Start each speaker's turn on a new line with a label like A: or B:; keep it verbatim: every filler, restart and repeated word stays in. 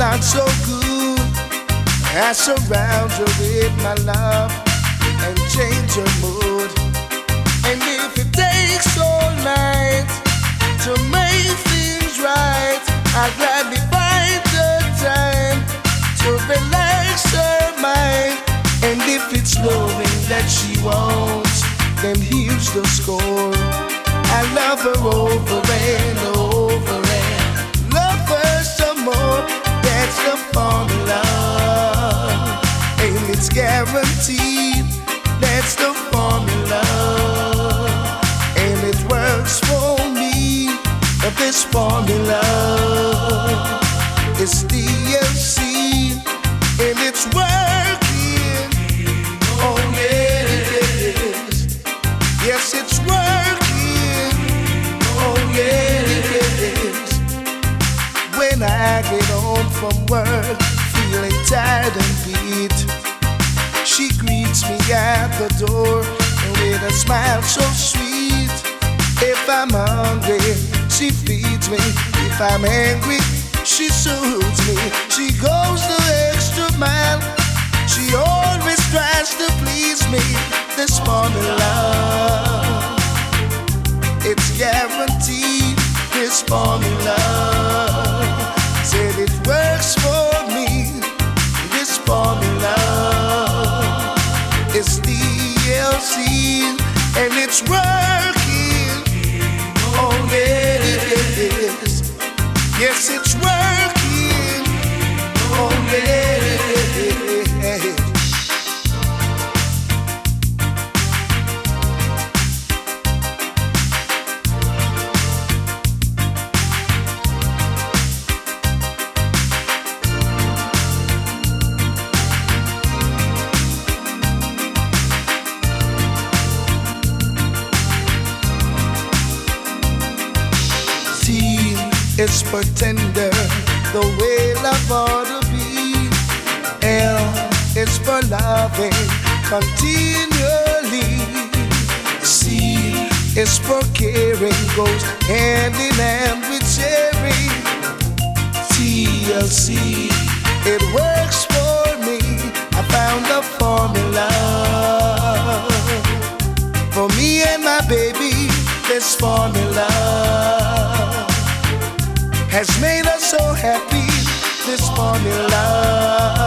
A: not so good. I surround her with my love and change her mood. And if it takes all night to make things right, I'll gladly find the time to relax her mind. And if it's loving that she wants, then here's the score. I love her over and over and love her some more. That's the formula, and it's guaranteed. That's the formula, and it works for me. This formula is D L C, and it's working. Oh yeah, it is. Yes, it's working. Oh yeah, it is. When I get home from work, feeling tired and beat, she greets me at the door with a smile so sweet. If I'm hungry, she feeds me. If I'm angry, she soothes me. She goes the extra mile. She always tries to please me. This formula, it's guaranteed. This formula said it works for me. This formula is D L C, and it's working. Oh yeah, it is. Yes, it's working. Oh yeah, it is. It's for tender, the way love ought to be. L is for loving continually. C is for caring, goes hand in hand with sharing. T L C, it works for me. I found a formula for me and my baby. This formula has made us so happy. This formula